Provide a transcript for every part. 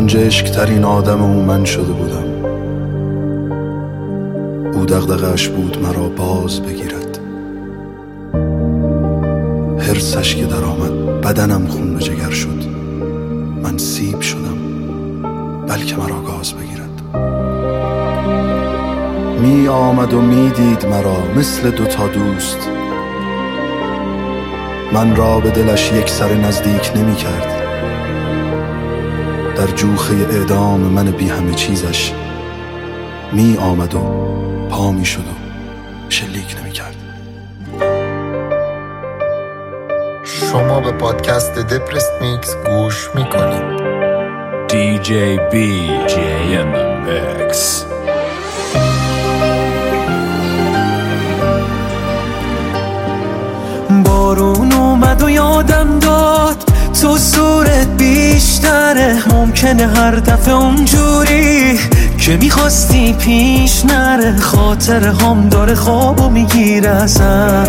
گنجشک ترین آدم او من شده بودم. او دغدغه‌اش بود مرا باز بگیرد. حرصش که در آمد بدنم خون به جگر شد. من سیب شدم بلکه مرا گاز بگیرد. می آمد و می دید مرا مثل دوتا دوست. من را به دلش یک سر نزدیک نمی کرد. در جوخه اعدام من بی همه چیزش می آمد و پا می شد و شلیک نمی کرد. شما به پادکست دپرست میکس گوش می کنید. DJ BJ in the mix. بارون اومد و یادم داد تو صورت بیشتره. ممکنه هر دفعه اونجوری که میخواستی پیش نره. خاطر هم داره خوابو میگیره ازم.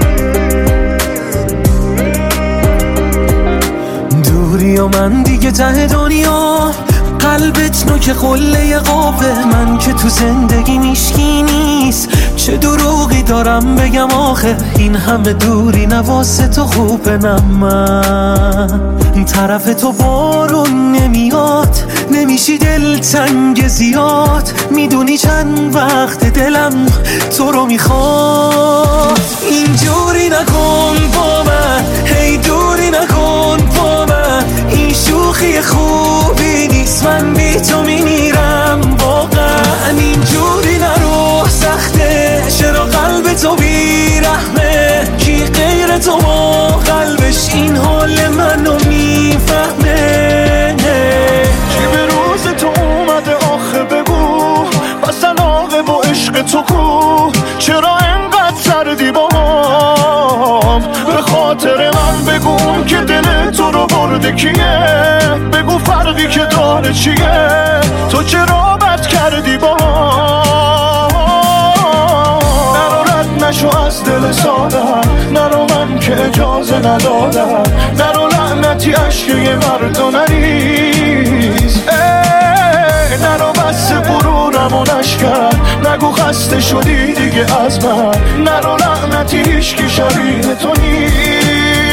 دوری و من دیگه ته دنیا. قلبت نوک قله قابه. من که تو زندگی میشکی نیست. چه دروغی دارم بگم آخه. این همه دوری نواسه تو خوبه. نه من طرف تو بارون نمیاد. نمیشی دلتنگ زیاد. میدونی چند وقت دلم تو رو میخواد. اینجوری نکن با من. هی دوری نکن با من. این شوخی خوبی نیست. من بی تو میمیرم واقعا. اینجوری نرو سخته. چرا قلب تو بیرحمه. کی غیر تو با قلبش این حال منو میفهمه. کی به روز تو اومده آخه بگو. بس علاقه با عشق تو کو. چرا انقدر سردی با هم. به خاطر من بگو که دل تو رو برده کیه. بگو فرقی که داره چیه. تو چرا بد کردی با هم. نرو رد نشو از دل سادم. نرو من که اجازه ندادم. نرو لعنتی عشق یه مردو نریز. نرو بس غرورم و نشکن. نگو خسته شدی دیگه از من. نرو لعنتی هیچکی شبیه تو نیست.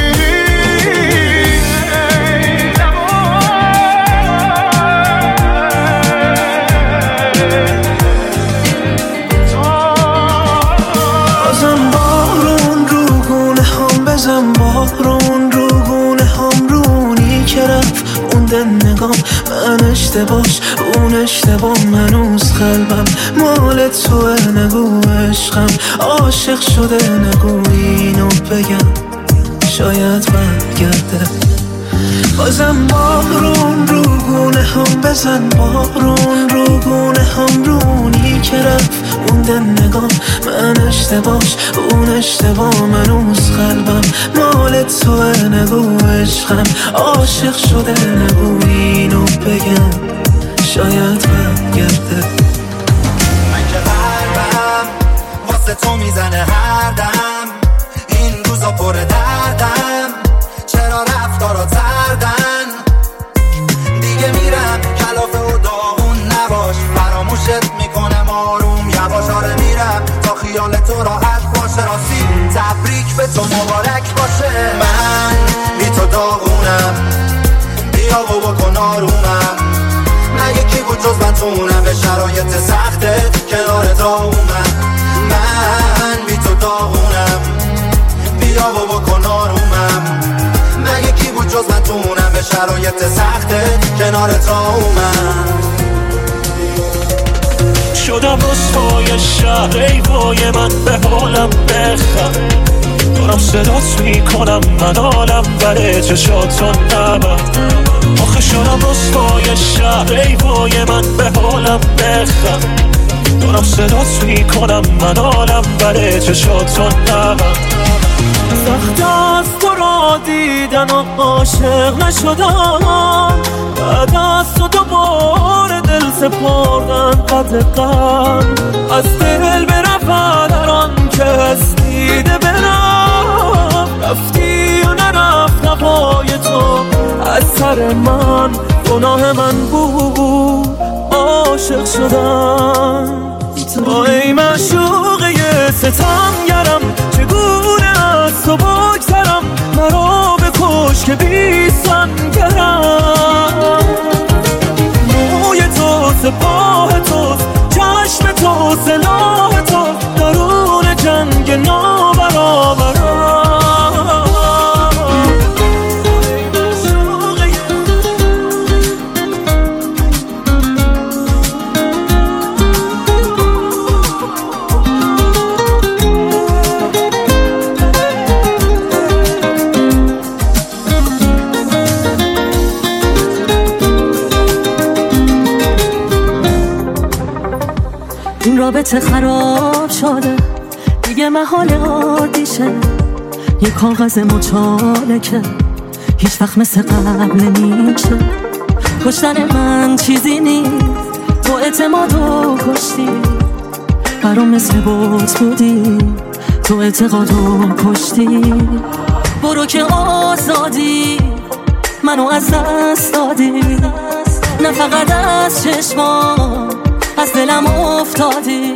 بازم بارون رو گونه هم بزن. بارون رو گونه هم رونی که رفت مونده نگام. من اشتباش اون اشتباه. منوز قلبم مال توه. نگو عشقم عاشق شده. نگو اینو بگم شاید برگرده. بازم بارون رو گونه هم بزن. بارون رو گونه هم رونی که رفت مونده نگام. من اشتباش اون اشتباه. منوز قلبم مال توه. نگو عشقم عاشق شده. نگو اینو بگم شاید برگرده. من که قلبم واسه تو میزنه هر دم. این روزا پر دردم. چرا رفتارا تردن. دیگه میرم کلافه و داغون نباش. فراموشت میکنم آروم یواش. آره میرم تا خیال تو راحت باشه. راستی تبریک به تو مبارک باشه. من بی تو داغونم. بیا و بکن آرومم. نه یکی بود جز من تونم. به شرایط سختت کنارت آومم. من بی تو داغونم. بیا و بکن آرومم. نه یکی بود جز من تونم. به شرایط سختت کنارت آومم. شدم رسوای شهر. ای وای من به حالم بخم. دارم صدات میکنم من حالم بره. چشاتو نبرد. آخه شدم رسوای شهر. ای وای من به حالم بخم. دارم صدات میکنم من حالم بره. چشاتو نبرد. سخت از تو را دیدن و عاشق نشدم. بعد از تو دوباره دل سپردن قدر غم. از دل برفت هر آن که از دیده برم. رفتی و نرفت نوای تو از سر من. گناه من بود عاشق شدم. ای معشوقه ستمگرم چگونه از تو بگذرم، مرا بکش که بی سنگرم. موی تو سپاه توست، چشم تو سلاح تو، درون جنگ نابرابرم. این رابطه خراب شده دیگه محال عادیشه، یه کاغذ مچاله که هیچ وقت مثل قبل نمیشه. کشتن من چیزی نیست، تو اعتمادو کشتی، برام مثل بوت بودی، تو اعتقادو کشتی. برو که آزادی منو از دست دادی، نه فقط از چشمام از دلم افتادی.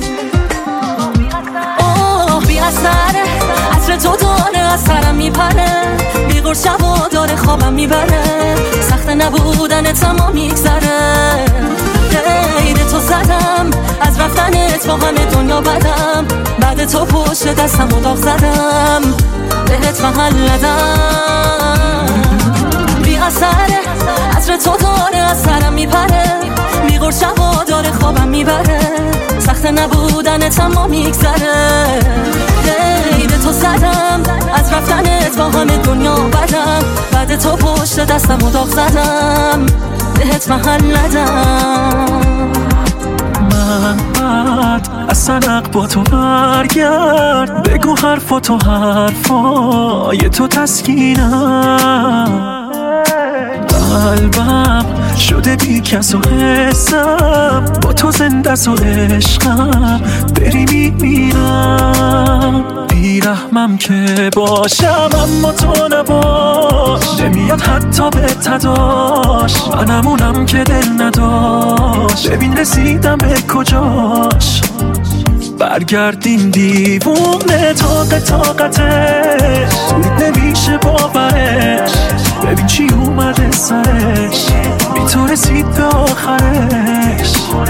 بی اثره عطر تو داره از سرم میپره، بیغور شبا داره خوابم میبره، سخت نبودن تمام میگذره. غیر تو زدم از رفتنت با همه دنیا بدم، بعد تو پشت دستم و داغ زدم بهت محل ندم. بی اثره عطر تو داره از سرم میپره، بیغور شبا داره خوابم میبره، سخت نبودن تمام میگذره. غیر تو زدم از رفتنت با همه دنیا بدم، بعد تو پشت دستم و داغ زدم بهت محل ندم. من بعد از سنق با تو برگرد، بگو حرفاتو حرفای تو تسکینم. قلبم شده بی کس و حسم، با تو زنده و عشقم بری میمیرم. بیرحمم که باشم اما تو نباش، نمیاد حتی به تداش، منمونم که دل نداشت. ببین رسیدم به کجاش، برگردیم دیوونه طاقتش، سود نمیشه باورش. ببین چی اومده سرش، بی تو رسید به آخرش.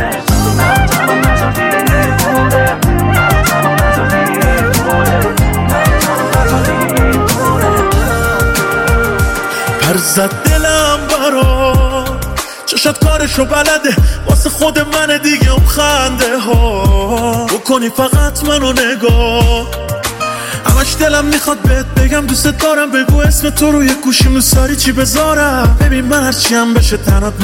پر زد دلم برا چشت کارشو بلده، واسه خود من دیگه اون خنده ها بکنی فقط منو نگاه. همش دلم میخواد بهت بگم دوست دارم، بگو اسم تو روی گوشیم دوست داری چی بذارم. ببین من هرچی هم بشه تنات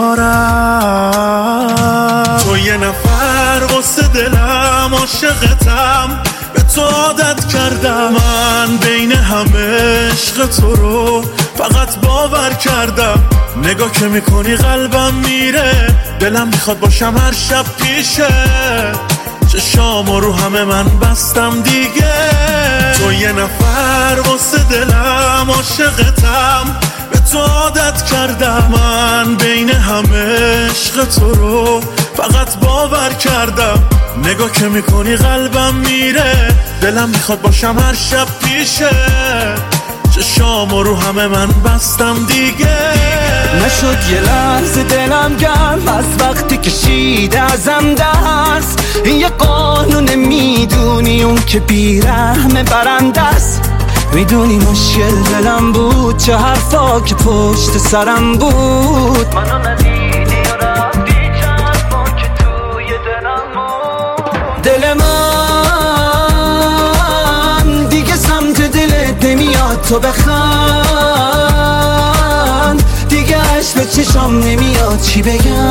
نمیذارم. تو یه نفر واسه دلم عاشقتم، به تو عادت کردم. من بین همه عشق تو رو فقط باور کردم. نگاه که میکنی قلبم میره، دلم میخواد باشم هر شب پیشه. چشامو رو همه من بستم دیگه. تو یه نفر واسه دلم عاشقتم، به تو عادت کردم. من بین همه عشق تو رو فقط باور کردم. نگاه که میکنی قلبم میره، دلم میخواد باشم هر شب پیشه. چشامو رو همه من بستم دیگه. نشد یه لحظه دلم گرم از وقتی کشیده ازم دست. این یه قانون میدونی اون که بیرحمه برنده است. میدونی مشکل دلم بود، چه حرفا که پشت سرم بود. منو ندیدی و رفتی، چه حرفا که توی دلم بود. دل من دیگه سمت دلت نمیاد تو بخند، دیگه عشق به چشام نمیاد چی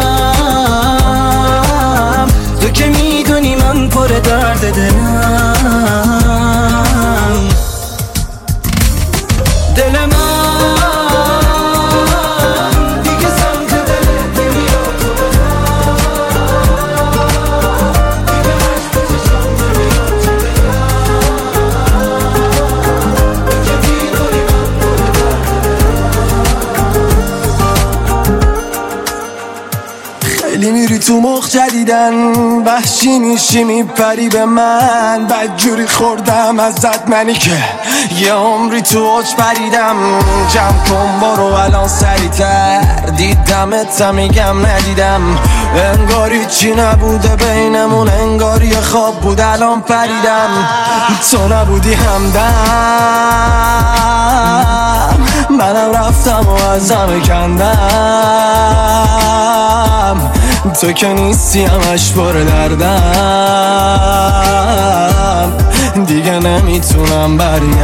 بگم. تو که میدونی من پر درد دلم. دل من دیگه سمت دلت نمیاد تو بخند. میری تو مخ جدیدن، وحشی میشی میپری به من، بدجوری خوردم ازت منی که یه عمری تو اوج پریدم. جمع کن برو الان سریعتر، دیدمت میگم ندیدم، انگاری چی نبوده بینمون، انگاری خواب بود الان پریدم. تو نبودی همدم، منم رفتم و ازم کندم، تو که نیستی همش پر دردم، دیگه نمیتونم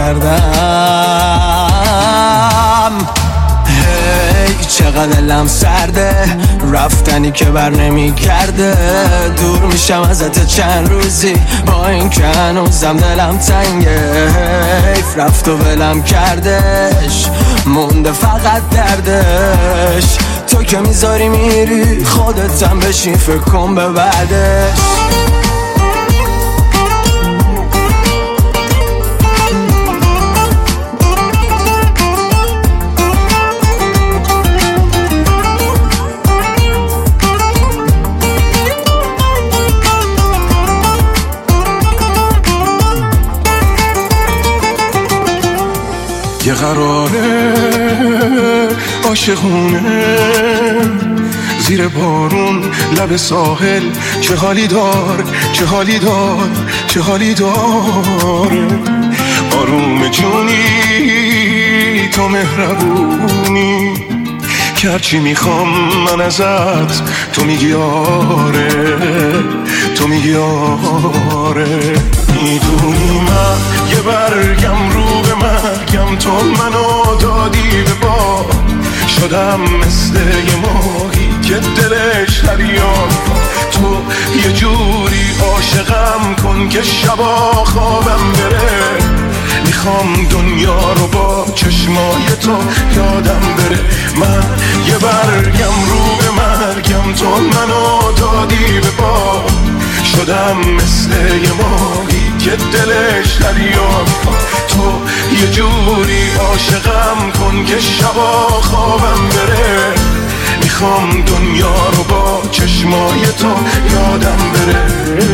برگردم. هی چقدر دلم سرده، رفتنی که بر نمی کرده، دور میشم ازت چند روزی با این که هنوزم دلم تنگه. حیف رفت و ولم کردش، مونده فقط دردش، تو که میذاری میری خودتم بشین فکر کن به بعدش. یه قراره عاشقونه زیر بارون لب ساحل، چه حالی دار چه حالی دار چه حالی داره. آروم جونی تو مهربونی که هرچی میخوام من ازت تو میگی آره، تو میگی آره. میدونی من یه برگم رو به مرگم، تو منو دادی به باد، شدم مثل یه ماهی که دلش دریا. تو یه جوری عاشقم کن که شبا خوابم بره، میخوام دنیا رو با چشمای تو یادم بره. من یه برگم رو به مرگم، تو منو دادی به باد، شدم مثل یه ماهی که دلش دریا. تو یه جوری عاشقم کن که شبا خوابم بره، میخوام دنیا رو با چشمای تو یادم بره.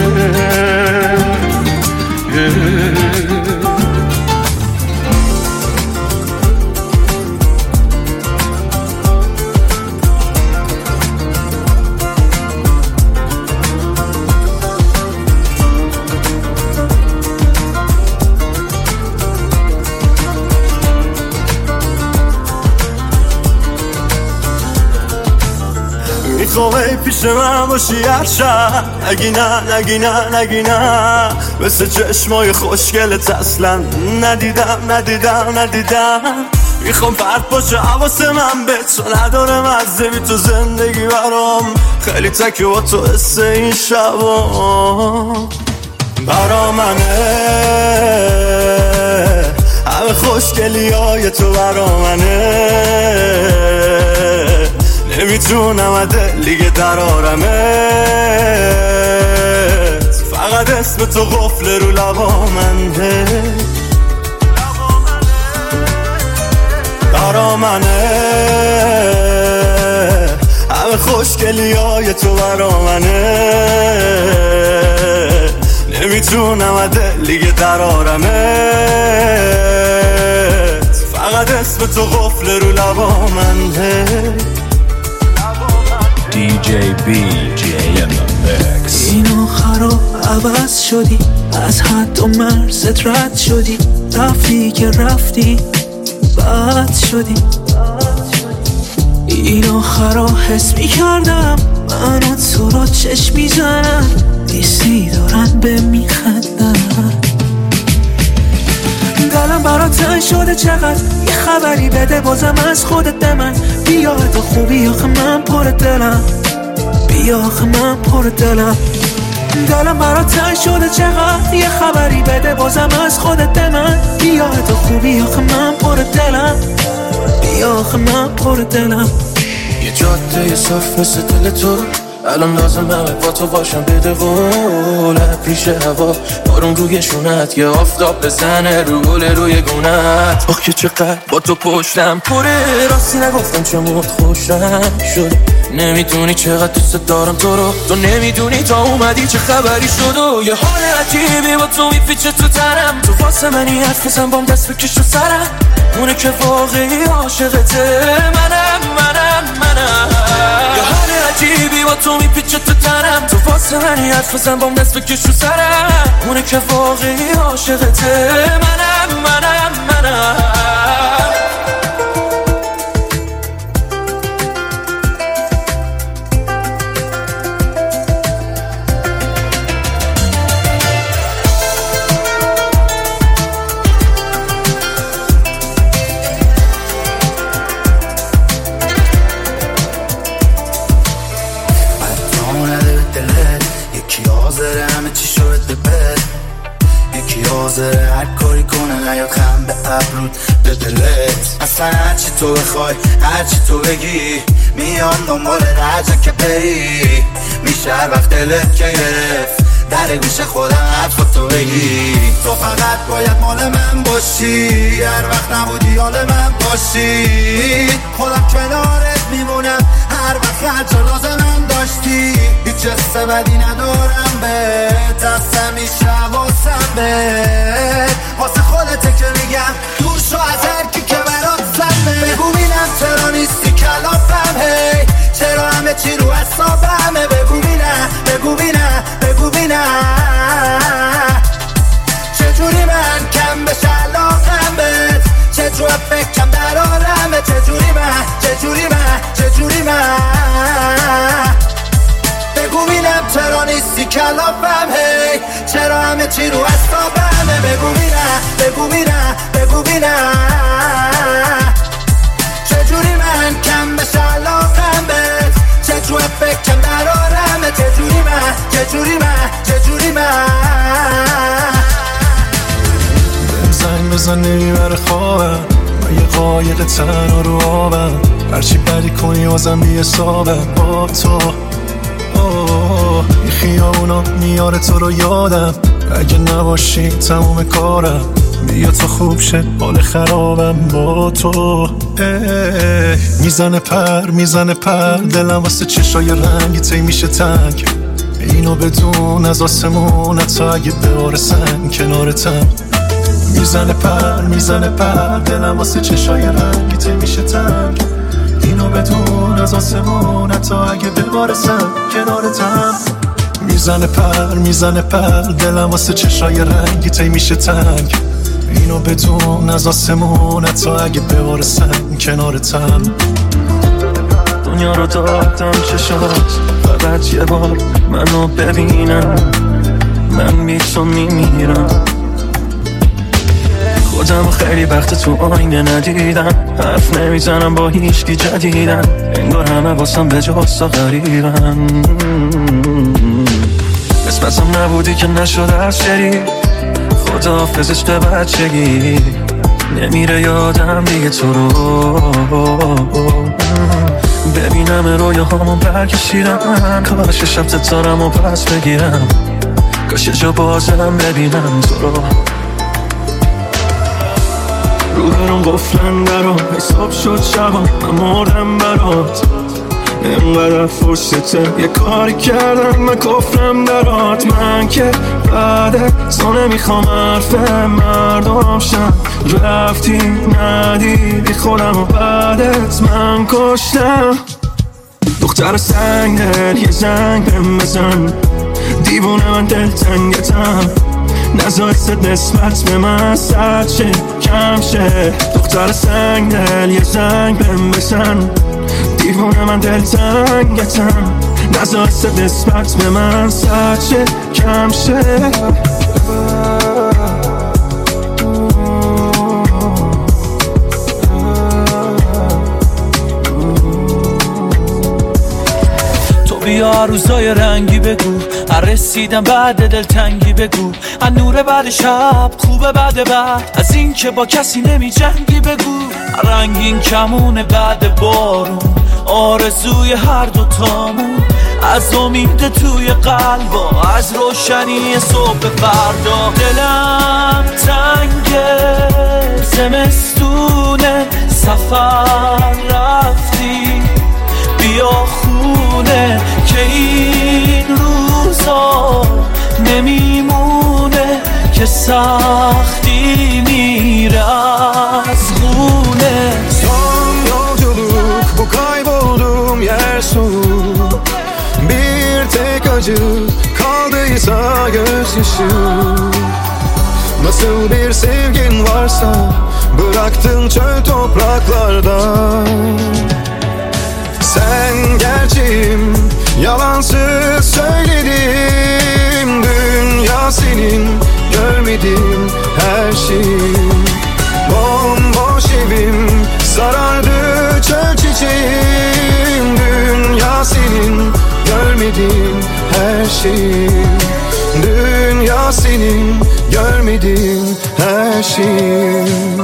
میخوام ای پیش من باشی هر شب، نگی نه نگی نه نگی نه، مثل چشمای خوشگلت اصلا ندیدم. میخوام پرت باشه حواس من به تو، نداره مزه بی تو زندگی برام، خیلی تکی با تو حس این شبا برا منه، همه خوشگلی های تو برا منه، نمیتونم دلیگه درارمت، فقط اسم تو قفل رو لبا منه، برا منه، همه خوشگلی های تو برا منه، نمیتونم دلیگه درارمت، فقط اسم تو قفل رو لبا منه. DJ BJ in the mix. اینو خراب عوض شدی، از حد و مرزت رد شدی، رفتی که رفتی بد شدی. اینو خراب حس میکردم منو تو رو چشم میزنن، نیستی دارن به میخندن. دلم برات تنگ شده چقدر، یه خبری بده بازم از خودت به من، بیا تو خوبی آخه من پر دلم، بیا آخه من پر دلم. دلم برات تنگ شده چقدر، یه خبری بده بازم از خودت به من، بیا تو خوبی آخه من پر دلم، بیا آخه من پر دلم. یه جاده صاف مثل دل تو، الان لازمه با تو باشم بدقولت پیش هوا بارون روی شونت یه آفتاب بزنه رو گل روی گونت آخ که چقدر با تو پشتم پره راستی نگفتم چه موت خوشم شد نمیدونی چقدر دوست دارم تو رو تو نمیدونی تا اومدی چه خبری شد و یه حال عجیبی با تو میپیچه تو تنم تو واسه منی حرف بزن بام دست بکش تو سرم اونه که واقعی عاشقته منم یه حال عجیبی با تو میپیچه تو تنم تو واسه منی حرف بزن بام دست بکش تو سرم اونه که واقعی عاشقته منم هر کاری کنه نیاد خم به ابرود به دلت اصلا هرچی تو بخوای هرچی تو بگی میان دنبال رجا که بری میشه هر وقت دلت که گرفت در گوش خودم حرفا تو بگی تو فقط باید مال من باشی هر وقت نبودی حال من باشی خودم کنارت میمونم هر وقت هر جا لازمم داشتی هیچ حس بدی ندارم به دستم میشه واسم به واسه خودته که میگم دور شو از هر کی که برات سمه بگو بینم چرا نیستی کلافم هی چرا همه چی رو حسابمه بگو بینم چجوری من کم بشه علاقم بهت چجوری فکرم در عالمه چجوری من بگو بینم چرا نیستی کلافم هی چرا همه چی رو حسابمه بگو بینم چجوری من کم بشه علاقم بهت چجوری فکرم در عالمه چجوری من زنگ بزن نمیبره خوابم من یه قایق تنها رو آبم هرچی بدی کنی بازم بی حسابم با تو این خیابونا میاره تو رو یادم اگه نباشی تموم کارم بیا تو خوب شه حال خرابم با تو میزنه پر دلم واسه چشای رنگی تی میشه تنگ اینو بدون از آسمون حتی اگه بارسن کنارتم میزنه پر دلم واسه چشای رنگی تی میشه تنگ اینو بدون از آسمون حتی اگه ببارسم کنارتم میزنه پر دلم واسه چشای رنگی تی میشه تنگ اینو بدون از آسمون حتی اگه ببارسم کنارتم دنیا رو دادم چشات فقط یه بار منو ببینم من بی تو میمیرم خودم خیلی وقت تو آینه ندیدم حرف نمیزنم با هیچکی جدیدم انگار همه واسم به جاستا غریبم قسمتم نبودی که نشد از شری خداحافظ عشق بچگی نمیره یادم دیگه تو رو ببینم رویاهامون برکشیدن کاش شب ستارم و پس بگیرم کاش یه جا بازم ببینم تو رو رو برام قفلن درام حساب شد شبام من مردم برات اینقدر فرصته یه کاری کردم من کفرم درات من که بعد تو نمیخوام حرف مردم شم رفتی ندیدی خودم و بعدت من کشتم دختر سنگ دل یه زنگ بهم بزن دیوونه من دلتنگتم نذار صد نسبت به من سرد شه کم شه دختر سنگ دل یه زنگ بهم بزن دیوونه من دلتنگتم نذار صد نسبت به من سرد شه کم شه بیا روزای رنگی بگو رسیدم بعد دلتنگی بگو از نور بعد شب خوبه بعد از این که با کسی نمی جنگی بگو رنگین کمونه بعد بارون آرزوی هر دوتامون از امید توی قلبا، از روشنی صبح فردا. دلم تنگه، زمستونه، سفر رفتی بیا خونه، که این روزا نمیمونه، که سختی میره az خونه. Son yolculuk bu, kaybolduğum yer soğuk. Bir tek acı kaldıysa gözyaşı. Nasıl bir sevgin varsa bıraktın çöl topraklarda. Sen gerçeğim, yalansız söyledim. Dünya senin, görmedim her şeyim. Bomboş evim, sarardı çöl çiçeğim. Dünya senin, görmedim her şeyim. Dünya senin, görmedim her şeyim.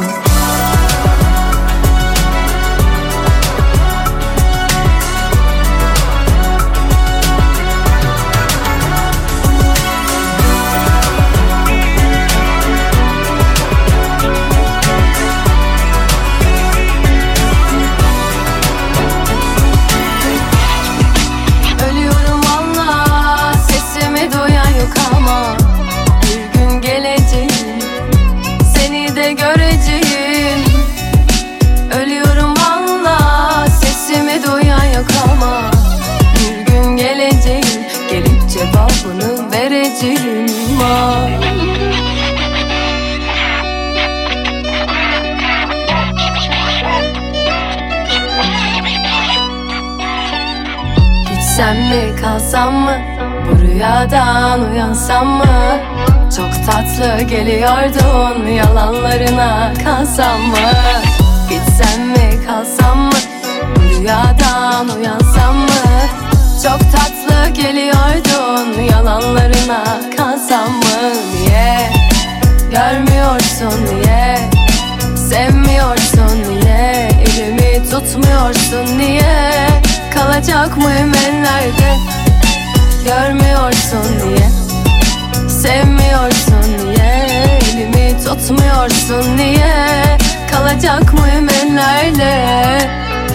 Gitsem mi kalsam mı, bu rüyadan uyansam mı? Çok tatlı geliyordun, yalanlarına kalsam mı? Gitsem mi kalsam mı, bu rüyadan uyansam mı? Çok tatlı geliyordun, yalanlarına kalsam mı? Niye görmüyorsun, niye sevmiyorsun, niye elimi tutmuyorsun, niye kalacak mıyım ellerde? Görmüyorsun niye, sevmiyorsun niye, elimi tutmuyorsun niye, kalacak mıyım ellerde?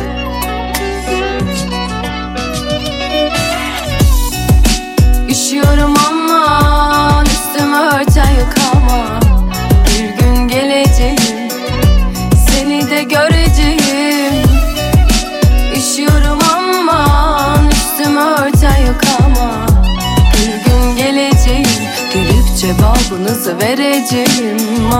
Üşüyorum aman, üstümü örten yok ama bir gün geleceğim, seni de göreceğim. Üşüyorum aman, üstümü örten yok ama bir gün geleceğim, gelip cevabınızı vereceğim.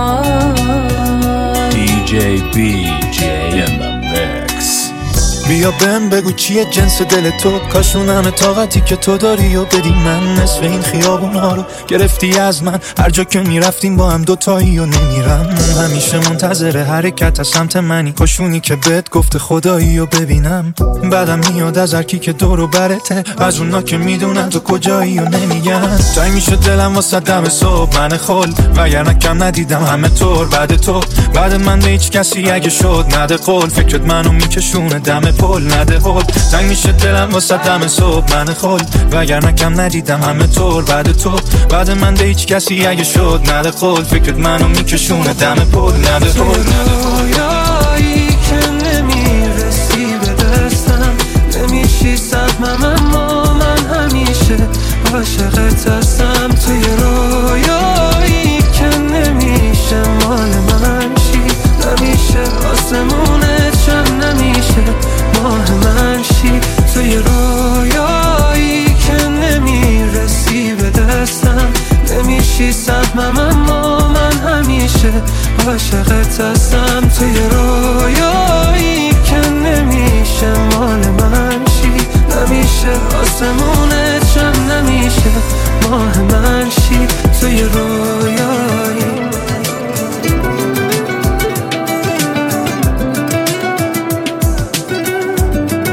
DJ BJ in the mix. بیا بهم بگو چیه جنس دل تو، کاشون همه طاقتی که تو داری و بدی من. نصف این خیابون ها رو گرفتی از من، هر جا که میرفتیم با هم دوتایی و نمیرم. همیشه منتظر حرکت از سمت منی، کاشونی که بهت گفته خدایی و ببینم. بعدم میاد از هر کی که دور و برته، از اونا که میدونن تو کجایی و نمیگن. تنگ میشد دلم واسه دم صبح من خل، وگرنه کم ندیدم همه طور بعد تو. بعد من به هیچ کسی اگه شد نده قول، فکرت منو میکشونه دم پل نده هول. تنگ میشه دلم واسه دم صبح من خل، وگرنه کم ندیدم همه طور بعد تو. بعد من به هیچ کسی اگه شد نده قول، فکرت منو میکشونه دم پل نده هول. رویایی که نمیرسی به دستم، نمیشی صدمم اما من همیشه عاشقت هستم. توی رویایی که نمیشه مال من شی، نمیشه آسمونت شم، نمیشه ماه من شی. توی رویایی که نمیرسی به دستم، نمیشی سهمم اما من همیشه عاشقت هستم. توی رویایی که نمیشه مال من شی، نمیشه آسمونت شم، نمیشه ماه من شی. توی رویایی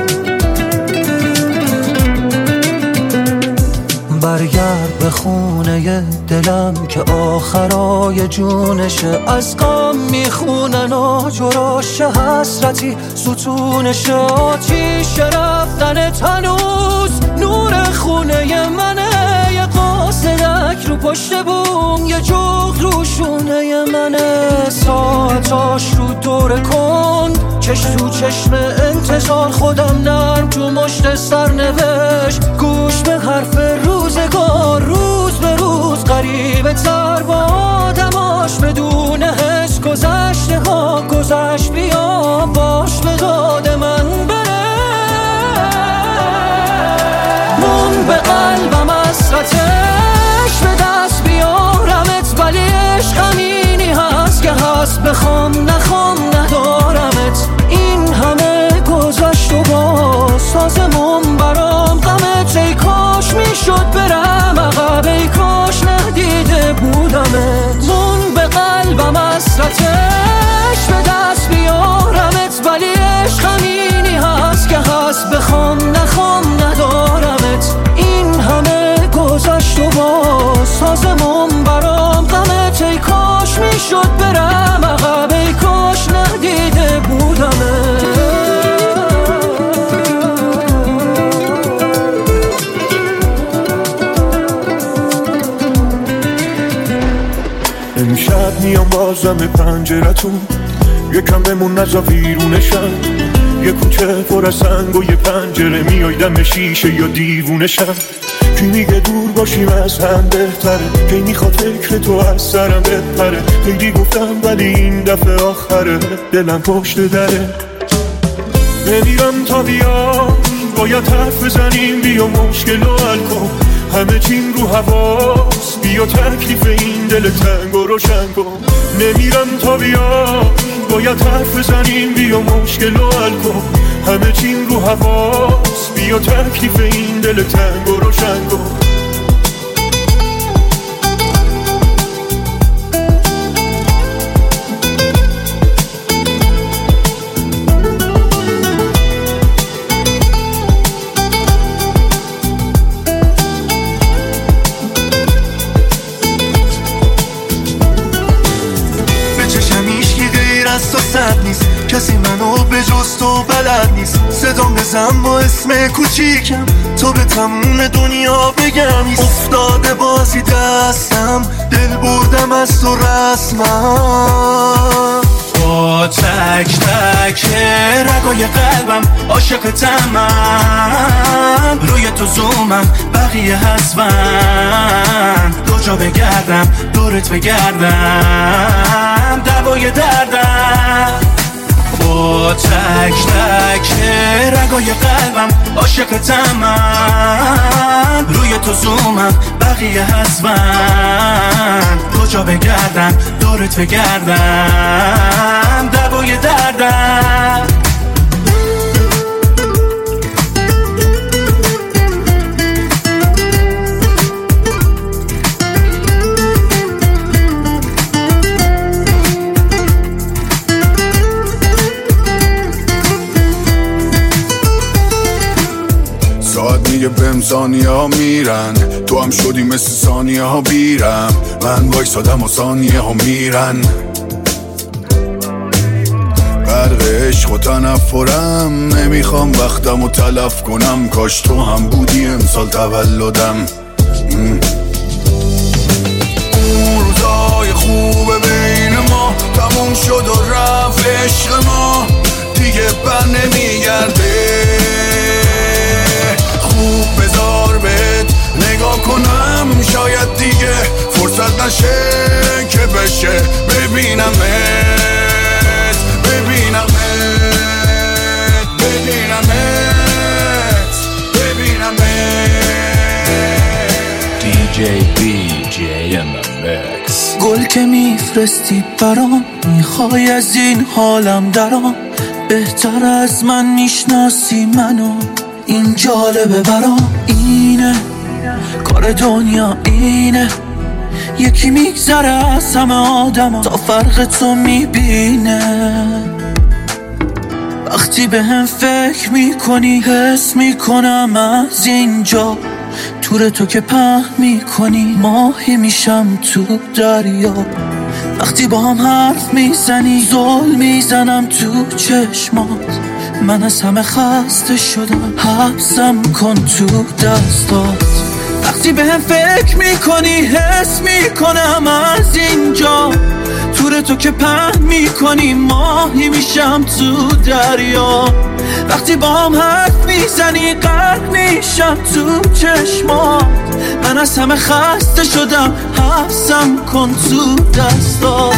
برگرد به خونه خونه دلم که آخرای جونشه، از غم میخونن آجراش حسرتی ستونشه. آتیش رفتن تنوز نور خونه منه، یه قاصدک رو پشت بوم، یه جغد رو شونه منه. ساعتاش رو دور کن، چش تو چشم انتظار، خودم نرم تو مشت سرنوشت، گوش به حرف روزگار. روز به روز غریبه تر با آدماش، بدون حس گذشته ها گذشت. بیا باش به داد من بره، مون به قلبم حسرتش، به دست بیارمت ولی عشق همینی هست که هست، بخوام نخوام ندارمت. این همه گذشت و با سازمون برام غمت، ای کاش میشد برم عقب، ای کاش ندیده بودمت. مون به قلبم حسرتش، به دست بیارمت ولی عشق همینی هست که هست، بخوام نخوام ندارمت. این همه گذشت و با سازمون برام غمت، ای کاش میشد برم عقب، ای کاش ندیده بودمت. امشب میام بازم پنجرتون، یکم بمون نزا ویرونشم، یه کوچه پر از سنگ و یه پنجره، میای دم شیشه یا دیوونشم. کی میگه دور باشیم از هم بهتره، کی میخواد فکر تو از سرم بپره. خیلی گفتم ولی این دفعه آخره، دلم پشت دره. نمیرم تا بیای، باید حرف بزنیم، بیا مشکل رو حل کن. همه چیم رو حواس، بیا تکلیف این دل تنگ و روشن کن. نمیرم تا بیای، باید حرف بزنیم، بیا مشکل رو حل کن. همه چیم رو حواس، بیا تکلیف این دل تنگ و روشن کن. کسی منو به جز تو بلد نیست، صدام بزن با اسم کوچیکم، تو به تموم دنیا بگم. افتاده بازی دستم، دل بردم از تو رسمم. با تک تک رگای قلبم عاشقتم من، روی تو زومم بقیه حذفن، دو جا بگردم دورت بگردم، دوای دردم. با تک تک رگای قلبم عاشقتم من، روی تو زومم بقیه حذفن، کجا بگردم دورت بگردم، دوای دردم. میگه بهم ثانیه ها میرن، تو هم شدی مثل ثانیه ها بیرم. من وایسادم و ثانیه ها میرن، غرق عشق و تنفرم، نمیخوام وقتم و تلف کنم. کاش تو هم بودی امسال تولدم. اون روزای خوبه بین ما تموم شد و رفت عشق ما، دیگه بر نمیگرده. خوب بذار بهت نگاه کنم، شاید دیگه فرصت نشه که بشه ببینمت، ببینمت، ببینمت، ببینمت. DJ BJ in the mix. گل که میفرستی برام، میخوای از این حالم درام، بهتر از من میشناسی منو، این جالبه برام. اینه کار دنیا، اینه یکی میگذره از همه آدم تا فرق تو میبینه. وقتی به هم فکر میکنی حس میکنم از اینجا تور تو که پهن میکنی ماهی میشم تو دریا. وقتی با هم حرف میزنی زل میزنم تو چشمات. من از همه خسته شدم حبسم کن تو دستات. وقتی به هم فکر میکنی حس میکنم از اینجا. تور تو که پهن میکنی ماهی میشم تو دریا. وقتی با هم حرف میزنی غرق میشم تو چشمات. من از همه خسته شدم حبسم کن تو دستات.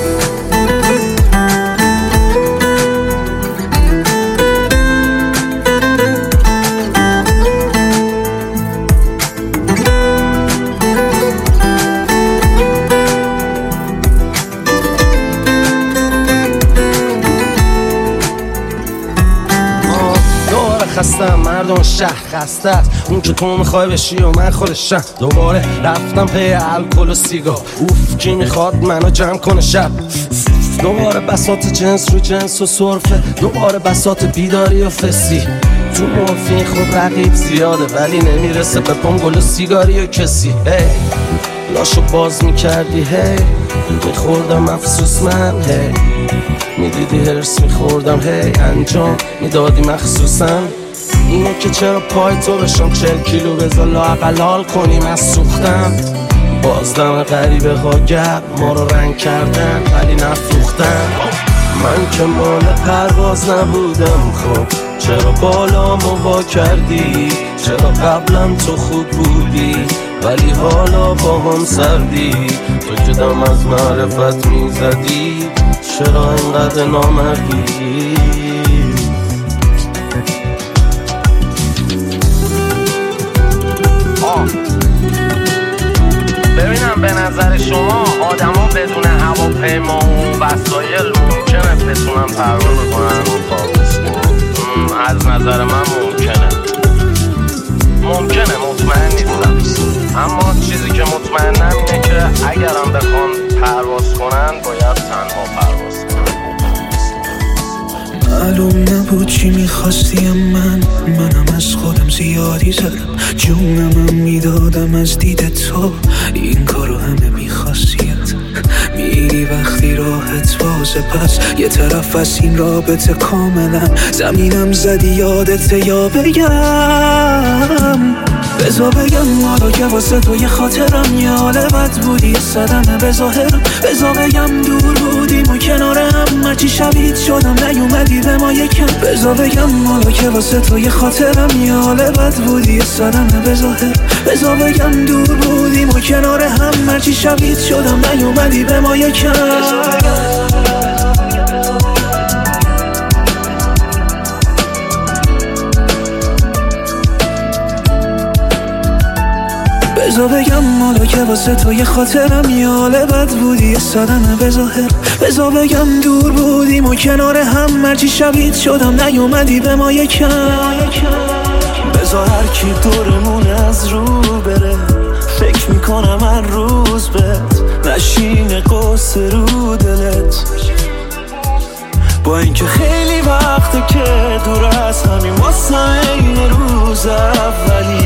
خستم مردم شهر خسته است. اون که تو میخوای بشی و من خودشم. دوباره رفتم پی الکل و سیگار. اوف کی میخواد منو جمع کنه شب. دوباره بساط جنس رو جنس و سرفه. دوباره بساط بیداری و فسی. تو مورفین خب رقیب زیاده ولی نمیرسه به پنگل و سیگاری و کسی. هی لاشو باز میکردی هی میخوردم افسوس من هی میدیدی هرس میخوردم هی انجام میدادی مخصوصا. اینو که چرا پای تو بشم 40 کیلو بذار لااقل حال کنیم از سوختم. بازدم غریبه ها گرد ما رو رنگ کردن ولی نفروختن. من که مال پرواز نبودم خب چرا بالامو وا کردی. چرا قبلا تو خوب بودی ولی حالا با هم سردی. تو که دم از معرفت میزدی چرا اینقدر نامردی. ببینم به نظر شما آدم ها بدون هواپیما و وسایل ممکنه بتونن پرواز کنن؟ از نظر من ممکنه مطمئن نیستم. اما چیزی که مطمئنم اینه که اگرم بخوان پرواز کنن باید تنها پرواز کنن. معلوم نبود چی میخواستی منم از خودم زیادی زدم. جونمم میدادم از دید تو این کارو همه بیخاصیت. میری وقتی راحت بازه پس یه طرف از این رابطه کاملا. زمینم زدی یادت یا بگم بزا بگم حالا که واسه تو یه خاطرم یه حال بد بودی صدمه بظاهرم. بزا بگم دور بودیم و کنار هم هرچی شبیه شدم نیومدی به ما یکم. بزا بگم حالا که واسه تو یه خاطرم یه حال بد بودی صدمه بظاهرم. بزا بگم دور بودیم و کنار هم هرچی شبیه شدم نیومدی به ما یکم. بزا بگم حالا که واسه تو یه خاطرم یه حال بد بودی صدمه بظاهر. بزا بگم دور بودیم و کنار هم هرچی شبیه شدم نیومدی به ما یکم. بزا هر کی دورمون از رو بره فکر میکنم هر روز بهت نشینه قصه رو دلت. با اینکه خیلی وقته که دور از همین واسه این روز اولی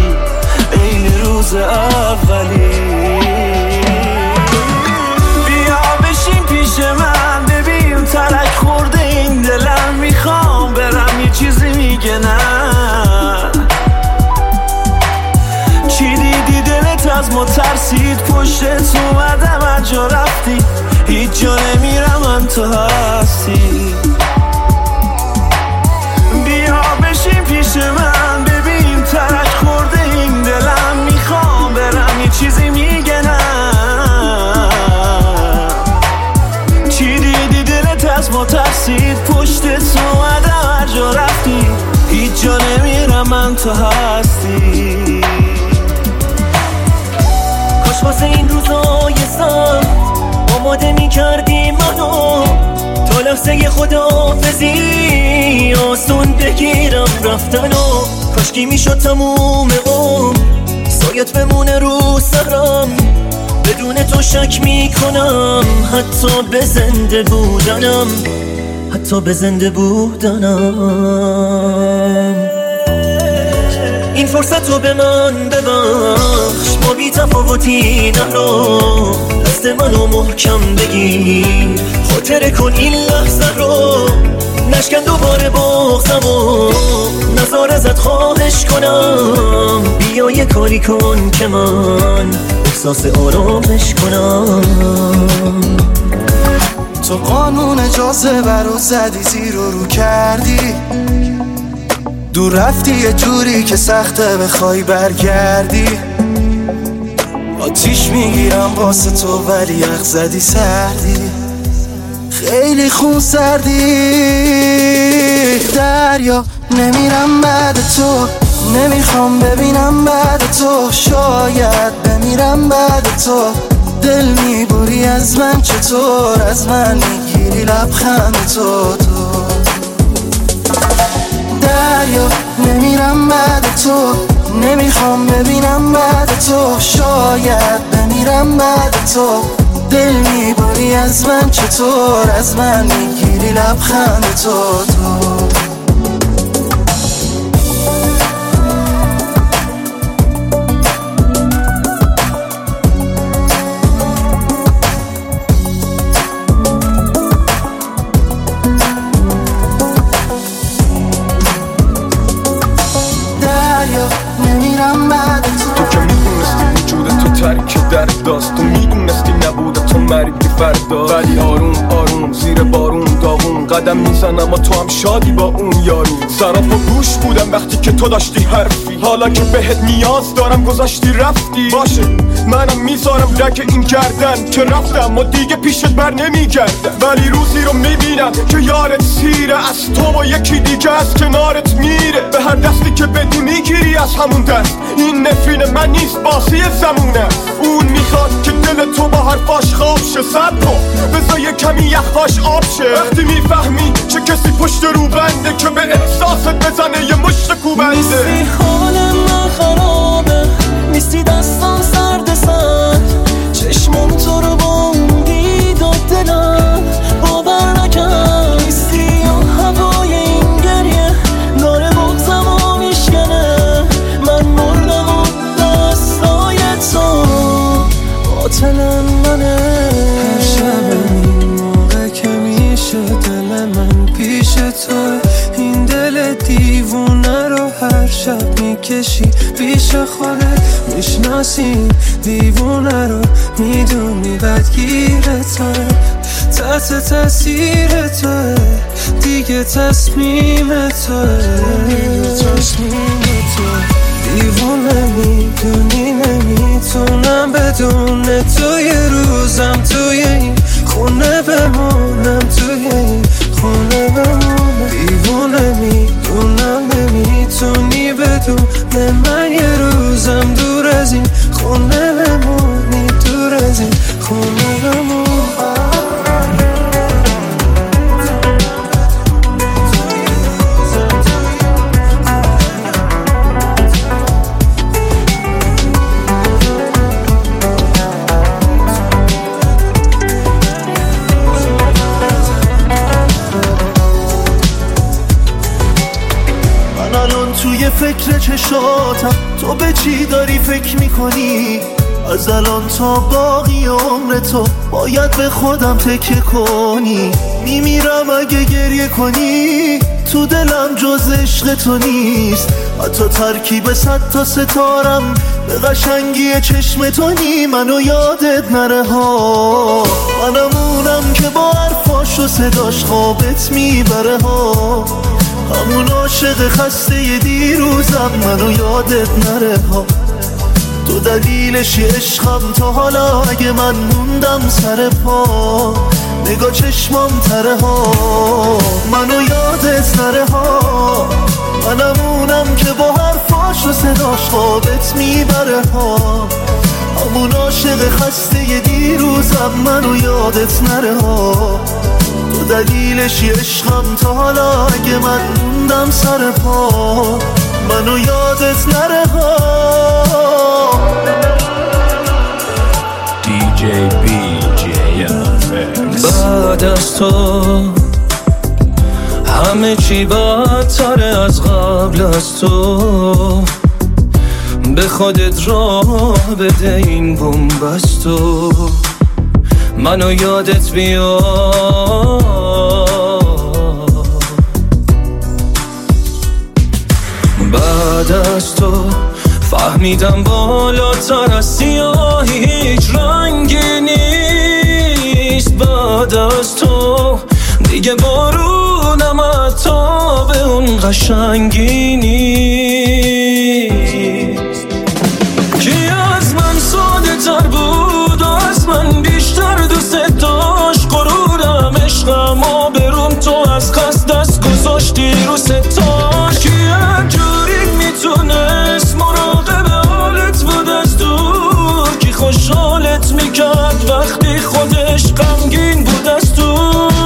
بیا بشین پیش من ببین ترک خورده این دلم. میخوام برم یه چیزی میگه نه. چی دیدی دلت از ما ترسید پشتت اومدم از جا رفتی. هیچ جا نمیرم من تو هستی. بیا بشین پیش من ببین ترک خورده این دلم. میخوام برم یه چیزی میگه نه. چی دیدی دلت از ما ترسید پشتت اومدم هر جا رفتی. هیچ جا نمیرم من تو هستی. کاش واسه این روزای سخت آماده میکردی منو تا لحظه خداحافظی آسون بگیرم رفتنو. کاشکی میشد تموم عمر سایت بمونه رو سرم. بدون تو شک میکنم حتی به زنده بودنم. این فرصت رو به من ببخش، ما بی تفاوتی نرو، دست منو محکم بگیر، خاطره کن این لحظه رو، نشکن دوباره بغضم و نزار ازت خواهش کنم، بیا یه کاری کن که من احساس آرامش کنم. تو قانون جاذبه رو زدی، زیر و رو کردی، دور رفتی یه جوری که سخته بخوای برگردی. آتیش میگیرم واسه تو ولی یخ زدی سردی، خیلی خون سردی. دریا نمیرم بعد تو، نمیخوام ببینم بعد تو، شاید بمیرم بعد تو. دل میبری از من چطور، از من میگیری لبخند تو. دریا نمیرم بعد تو، نمیخوام ببینم بعد تو، شاید بمیرم بعد تو. دل میبری از من چطور، از من میگیری لبخند تو. داست، تو میدونستی نبوده تو مریدی فردا، ولی آروم آروم زیر بارون داغون قدم میزنم و تو هم شادی با اون یارو. سراپا گوش بودم وقتی که تو داشتی حرفی، حالا که بهت نیاز دارم گذاشتی رفتی. باشه منم میذارم رگ این گردن که رفتم و دیگه پیشت بر نمیگردم، ولی روزی رو میبینم که یارت سیره، از تو و یکی دیگه از کنارت میره. به هر دستی که بدی میگیری از همون دست، این نفرین من نیست بازی زمونه. اون میخواد که دل تو با حرفاش خواب شه، صبر کن بذار یه کمی یخاش آب شه. وقتی میفهمی چه کسی پشت رو بنده که به احساست بزنه یه مشت کوبنده. نیستی حال من خرابه، نیستی دستم سرد سرد، چشمم تو رو با اون دید و دلم باور نکرد. نیستی یا هوای این گریه داره بغضم و میشکنه، من مردم و دستای تو قاتلم منه. هر شب این موقع که میشه دل من پیش تو، این دل دیوونه رو هر شب میکشی پیش خودت. میشناسی دیوونه رو، میدونی بدگیر توه، تحت تاثیر توه، دیگه تصمیم توه. دیوونه میدونی نمیتونم بدون تو یه روزم توی این خونه بمونم، توی این خونه بمونم. دیوونه میدونم نمیتونی بدون من یه روزم دور از این خونه بمونی، دور از این خونه بمونم. توی فکر چشاتم، تو به چی داری فکر میکنی؟ از الان تا باقی عمر تو باید به خودم تکیه کنی. میمیرم اگه گریه کنی، تو دلم جز عشق تو نیست. حتی ترکیب 100 تا ستارم به قشنگی چشم تو نی. منو یادت نره ها، منم اونم که با حرفاش و صداش خوابت میبره ها. همون عاشق خسته دیروزم، منو یادت نره ها. تو دلیلشی عشقم تا حالا، اگه من موندم سر پا نگاه چشمام تره ها. منو یادت نره ها، منم اونم که با حرفاش و صداش خوابت میبره ها. همون عاشق خسته دیروزم، منو یادت نره ها. تو دلیلشی عشقم تا حالا، اگه من موندم سر پا منو یادت نره ها. DJ BJ بعد از تو همه چی بدتره از قبل از تو. به خودت راه بده این بومبستو، منو یادت بیاد. بعد از تو فهمیدم بالاتر از سیاهی هیچ رنگی نیست. بعد از تو دیگه بارونم حتی به اون قشنگی نیست. کی از من ساده تر بود و از من بیشتر دوست داشت؟ غرورم عشقم آبروم تو از قصد دست گذاشتی رو ستاش. کی جوری میتونست مراقب حالت بود از دور؟ کی خوشحالت میکرد وقتی خودش غمگین بود از تو؟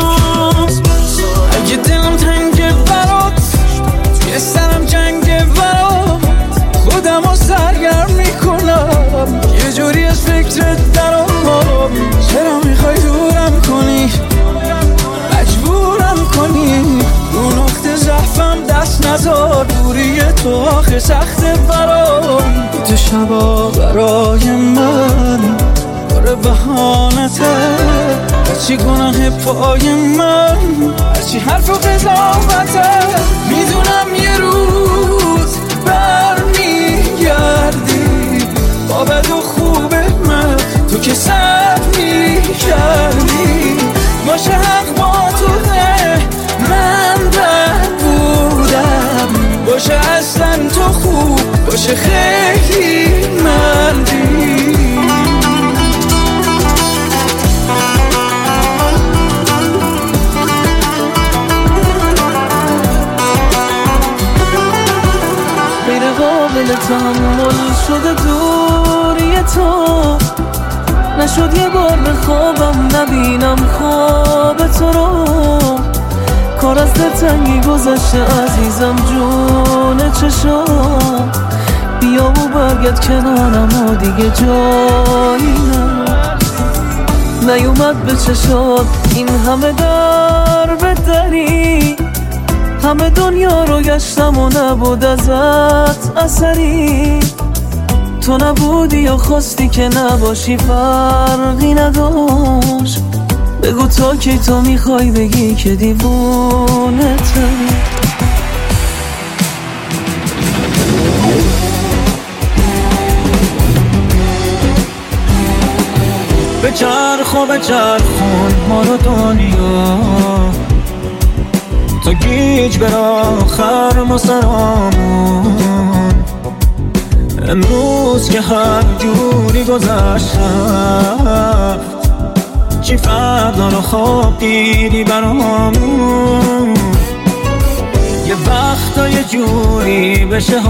اگه دلم تنگه برات توی سرم جنگه برات، خودم رو سرگرم میکنم یه جوری از فکرت درام. چرا میخوای دورم کنی مجبورم کنی؟ رو نقطه ضعفم دست نذار، دوری تو آخه سخته برام. تو شبا برای من داره بهانته، هرچی گناه پای من، هرچی حرف و قضاوته. میدونم یه روز برمیگردی با بد و خوب من، تو که سر میکردی باشه حق با توه. من بد بودم باشه اصلا تو خوب باشه خیلی مردی. غیر قابل تحمل شده دوری تو، نشد یه بار به خوابم نبینم خواب تو رو. کار از دلتنگی گذشته عزیزم جون چشم، بیا و برگرد کنارم و دیگه جایی نیومد به چشات این همه در به دری. همه دنیا رو گشتم و نبود ازت اثری. تو نبودی یا خواستی که نباشی فرقی نداشت. بگو تا کی تو میخوای بگی که دیوونه تری؟ بچرخون ما رو دنیا تا گیج بر آخر ما سرامون. امروز که هر جوری گذشت چی فردا رو خواب دیدی برامون. یه وقتا یه جوری بشه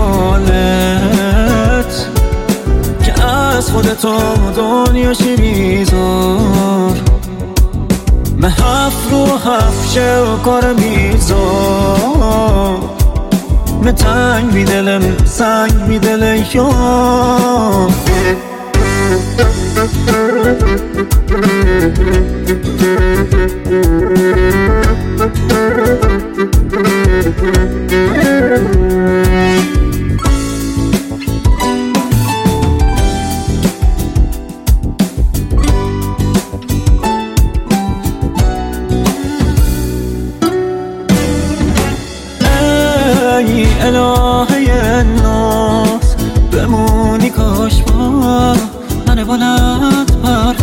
حالت که از خودتو دنیاشی بیزار. من هفت رو هفشه و کار میزار. من تنگ بی دلم سنگ بی دل یار. ای الهه ناز بمونی کاش با من بلند پر